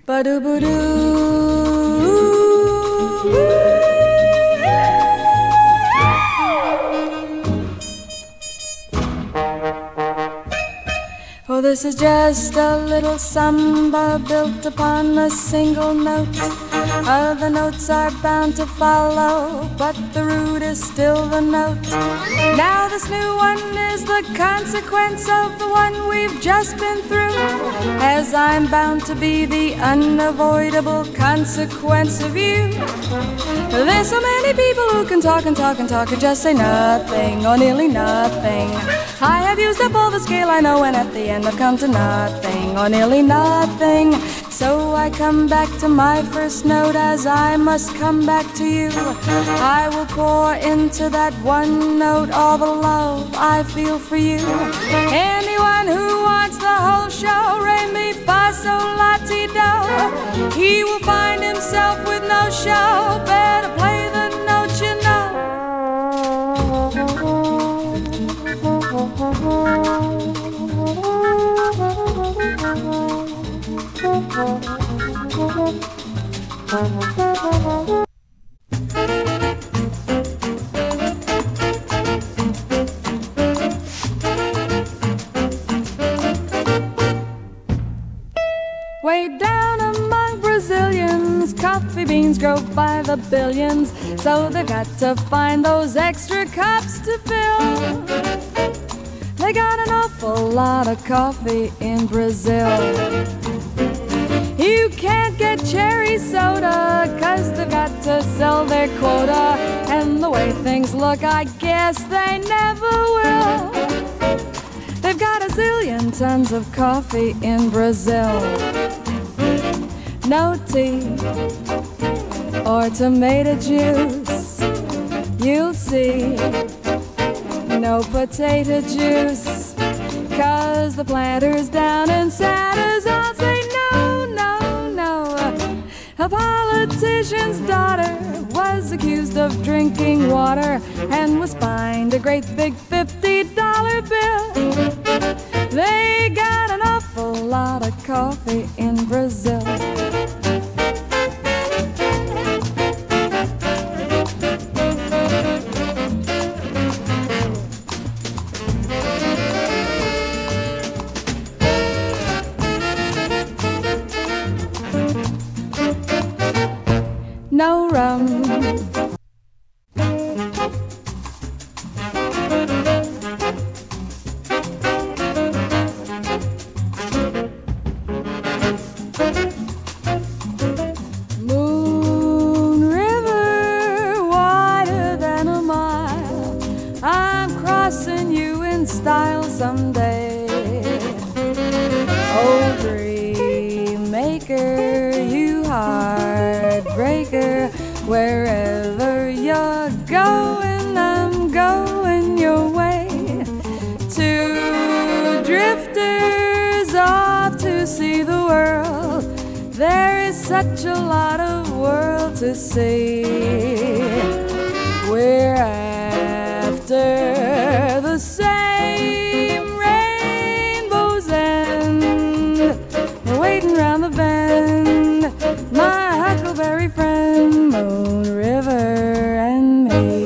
Oh, this is just a little samba built upon a single note. Other notes are bound to follow, but the root is still the note. Now this new one is the consequence of the one we've just been through, as I'm bound to be the unavoidable consequence of you. There's so many people who can talk and talk and talk and just say nothing or nearly nothing. I have used up all the scale I know, and at the end I've come to nothing or nearly nothing. So I come back to my first note, as I must come back to you. I will pour into that one note all the love I feel for you. Anyone who wants the whole show, re mi fa sol la ti do, he will find himself with no show. Better play the note you know. Way down among Brazilians, coffee beans grow by the billions, so they've got to find those extra cups to fill. They got an awful lot of coffee in Brazil. You can't get cherry soda, 'cause they've got to sell their quota. And the way things look, I guess they never will. They've got a zillion tons of coffee in Brazil. No tea or tomato juice, you'll see. No potato juice, 'cause the planters down in Santa's all say no, no, no. A politician's daughter was accused of drinking water and was fined a great big $50 bill. They got an awful lot of coffee in Brazil. No rum, Moon River, wider than a mile. I'm crossing you in style someday. Oh, dream maker, you heartbreaker, wherever you're going, I'm going your way. Two drifters off to see the world. There is such a lot of world to see. We're after the same rainbow's end, waiting round the bend, my huckleberry friend, Moon River and me.